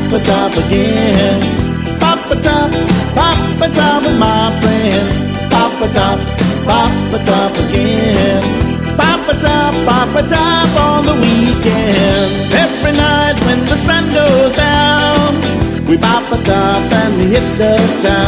Papa Top again. Papa Top with my friends. Papa Top again. Papa Top on the weekend. Every night when the sun goes down, we Papa Top and we hit the town.